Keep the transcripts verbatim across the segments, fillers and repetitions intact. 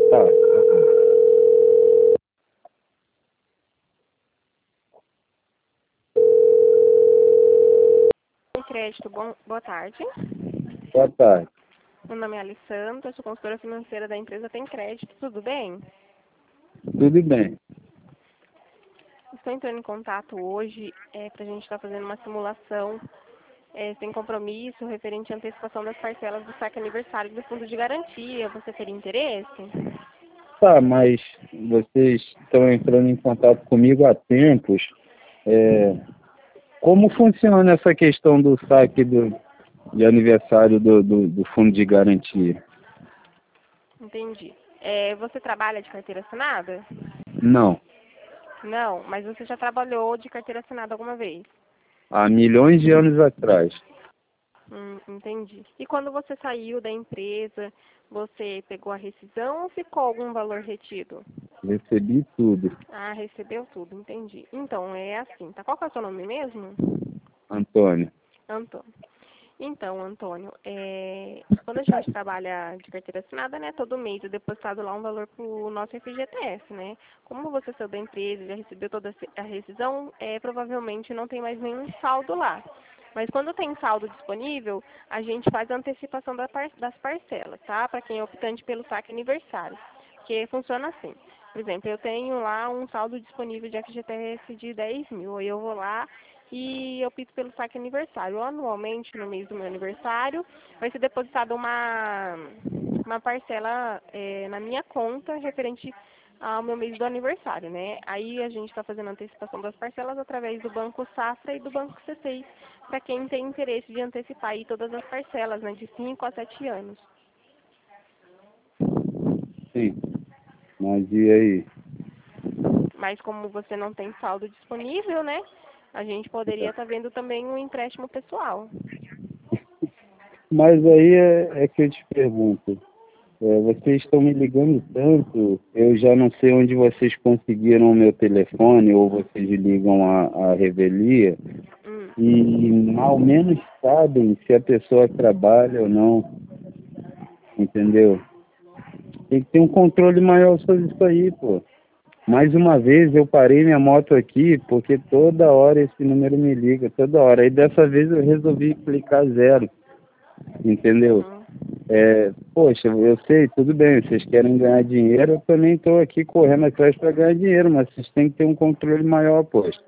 Tá. Crédito, bom, boa tarde. Boa tarde. Meu nome é Alessandra, sou consultora financeira da empresa Tem Crédito, tudo bem? Tudo bem. Estou entrando em contato hoje é, para a gente estar fazendo uma simulação é, sem compromisso referente à antecipação das parcelas do saque aniversário do fundo de garantia. Você teria interesse? Tá, mas vocês estão entrando em contato comigo há tempos. É, como funciona essa questão do saque do, de aniversário do, do, do fundo de garantia? Entendi. É, você trabalha de carteira assinada? Não. Não, mas você já trabalhou de carteira assinada alguma vez? Há milhões de anos atrás. Hum, entendi. E quando você saiu da empresa, você pegou a rescisão ou ficou algum valor retido? Recebi tudo. Ah, recebeu tudo, entendi. Então, é assim, tá? Qual que é o seu nome mesmo? Antônio. Antônio. Então, Antônio, é, quando a gente trabalha de carteira assinada, né, todo mês é depositado lá um valor para o nosso F G T S, né? Como você saiu da empresa e já recebeu toda a rescisão, é, provavelmente não tem mais nenhum saldo lá. Mas quando tem saldo disponível, a gente faz a antecipação da par das parcelas, tá? Para quem é optante pelo saque aniversário. Porque funciona assim. Por exemplo, eu tenho lá um saldo disponível de F G T S de dez mil. Aí eu vou lá e eu opto pelo saque aniversário. Anualmente, no mês do meu aniversário, vai ser depositada uma, uma parcela é, na minha conta referente ao meu mês do aniversário, né? Aí a gente está fazendo a antecipação das parcelas através do Banco Safra e do Banco C seis, para quem tem interesse de antecipar aí todas as parcelas, né, de cinco a sete anos. Sim. Mas e aí? Mas como você não tem saldo disponível, né, a gente poderia estar tá vendo também um empréstimo pessoal. Mas aí é, é que eu te pergunto. É, vocês estão me ligando tanto, eu já não sei onde vocês conseguiram o meu telefone ou vocês ligam a, a revelia Hum. e mal menos sabem se a pessoa trabalha ou não, entendeu? Tem que ter um controle maior sobre isso aí, pô. Mais uma vez eu parei minha moto aqui porque toda hora esse número me liga, toda hora. Aí dessa vez eu resolvi clicar zero, entendeu? Uhum. É, poxa, eu sei, tudo bem, vocês querem ganhar dinheiro, eu também estou aqui correndo atrás para ganhar dinheiro, mas vocês têm que ter um controle maior, poxa.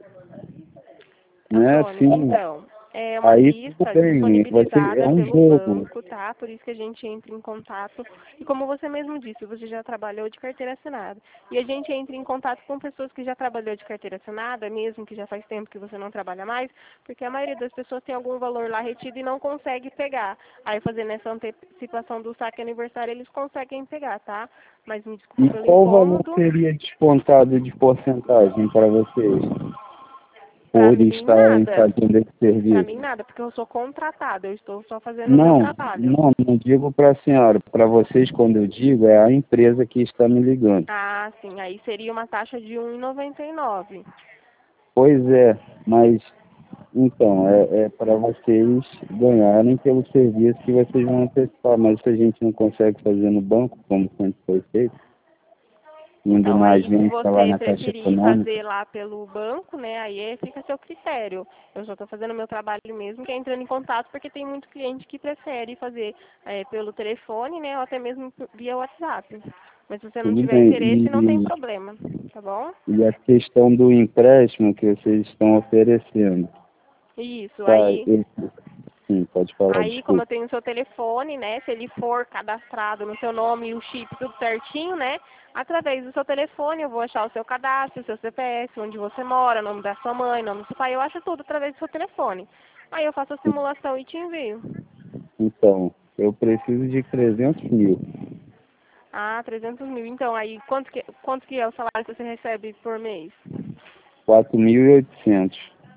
Não é Antônio, assim, então, é uma aí tudo lista bem, você, é disponibilizada um pelo jogo. banco, tá? Por isso que a gente entra em contato. E como você mesmo disse, você já trabalhou de carteira assinada. E a gente entra em contato com pessoas que já trabalhou de carteira assinada, mesmo que já faz tempo que você não trabalha mais, porque a maioria das pessoas tem algum valor lá retido e não consegue pegar. Aí fazendo essa antecipação do saque aniversário, eles conseguem pegar, tá? Mas me desculpa E pelo qual valor incômodo. seria descontado de porcentagem para vocês, Pra por mim, estarem nada. fazendo esse Pra serviço? mim, nada, porque eu sou contratada, eu estou só fazendo o meu Não, trabalho. não, não digo para a senhora. Para vocês, quando eu digo, é a empresa que está me ligando. Ah, sim, aí seria uma taxa de um e noventa e nove. Pois é, mas então, é, é para vocês ganharem pelo serviço que vocês vão antecipar, mas se a gente não consegue fazer no banco, como sempre foi feito, indo Então, na aí se agência lá você na Caixa preferir Econômica, fazer lá pelo banco, né, aí fica a seu critério. Eu só estou fazendo o meu trabalho mesmo, que é entrando em contato, porque tem muito cliente que prefere fazer é, pelo telefone, né, ou até mesmo via WhatsApp. Mas se você não tudo tiver bem. interesse, não tem E, problema, tá bom? e a questão do empréstimo que vocês estão oferecendo, Isso, tá? aí Esse, sim, pode falar, Aí, como eu desculpa. tenho o seu telefone, né, se ele for cadastrado no seu nome e o chip tudo certinho, né, através do seu telefone eu vou achar o seu cadastro, o seu C P F, onde você mora, nome da sua mãe, nome do seu pai, eu acho tudo através do seu telefone. Aí eu faço a simulação e te envio. Então, eu preciso de trezentos mil, Ah, trezentos mil. Então, aí, quanto que, quanto que é o salário que você recebe por mês? quatro mil e oitocentos,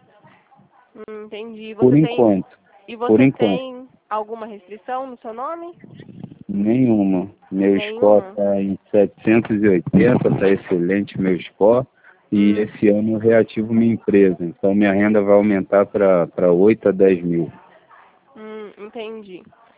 Hum, entendi. por Você tem, enquanto, e por você enquanto. tem alguma restrição no seu nome? Nenhuma. Meu score Nenhuma? está em setecentos e oitenta, está excelente meu score. E Hum. esse ano eu reativo minha empresa. Então minha renda vai aumentar para oito a dez mil. Hum, entendi.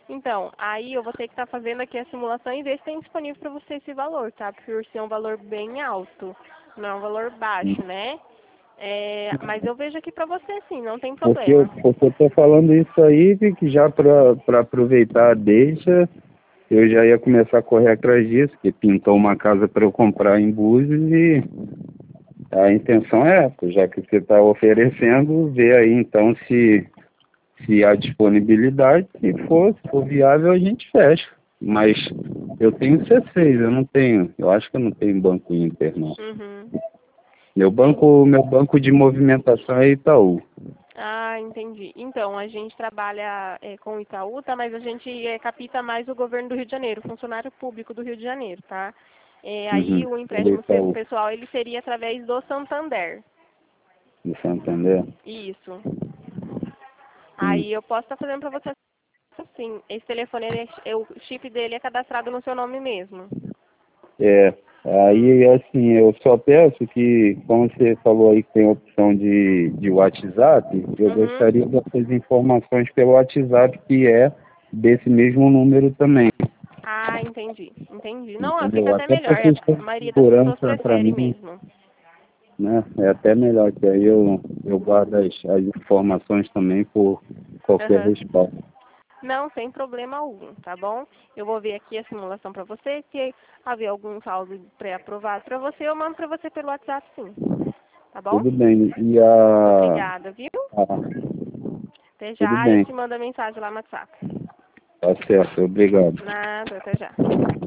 Então, aí eu vou ter que estar fazendo aqui a simulação e ver se tem disponível para você esse valor, tá? Por ser um valor bem alto, não é um valor baixo, né? É, mas eu vejo aqui para você sim, não tem Porque, eu- problema. porque eu tô falando isso aí, que já para aproveitar a deixa, eu já ia começar a correr atrás disso, que pintou uma casa para eu comprar em Búzios e a intenção é essa, já que você está oferecendo, ver aí então se, se há disponibilidade, se for, se for viável a gente fecha. Mas eu tenho C seis, eu não tenho, eu acho que eu não tenho banco Inter, não. Uhum. Meu banco, meu banco de movimentação é Itaú. Ah, entendi. Então, a gente trabalha é, com o Itaú, tá? Mas a gente é, capta mais o governo do Rio de Janeiro, funcionário público do Rio de Janeiro, tá? É, aí Uhum. o Ele é empréstimo seu Itaú, pessoal, ele seria através do Santander. de Santander. Isso. Sim. Aí eu posso estar fazendo para você assim. Esse telefone, ele é, é- o chip dele é cadastrado no seu nome mesmo. É, Hum. aí assim, eu só peço que, como você falou aí que tem a opção de, de WhatsApp, eu Uhum. gostaria dessas informações pelo WhatsApp, que é desse mesmo número também, Ah, entendi. Entendi. Não, fica entendeu? até Até melhor. por é, questão A de maioria das pessoas segurança para prefere mim, mesmo. né? É até melhor, que aí eu, eu guardo as, as informações também por qualquer Aham. respaldo. Não, sem problema algum, tá bom? Eu vou ver aqui a simulação para você. Se haver algum saldo pré-aprovado para você, eu mando para você pelo WhatsApp, sim. Tá bom? Tudo bem. E a, Obrigada, viu? a Até tudo já, eu bem, te mando a mensagem lá no WhatsApp. tá certo, obrigado. Nada, até já.